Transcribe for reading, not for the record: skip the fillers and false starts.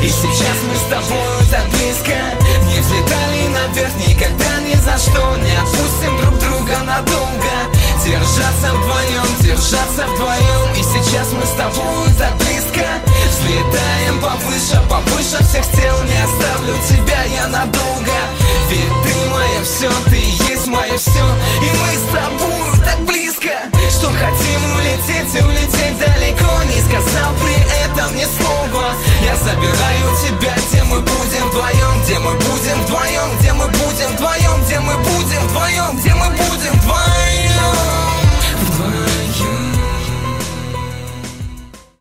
И сейчас мы с тобой так близко. Не взлетали наверх никогда ни за что. Не отпустим друг друга надолго. Держаться вдвоем. И сейчас мы с тобой так близко. Взлетаем повыше, повыше всех тел. Не оставлю тебя я надолго. Ведь ты мое все, ты есть мое все. И мы с тобой так близко, что хотим улететь далеко. Не сказал при этом ни слова. Я забираю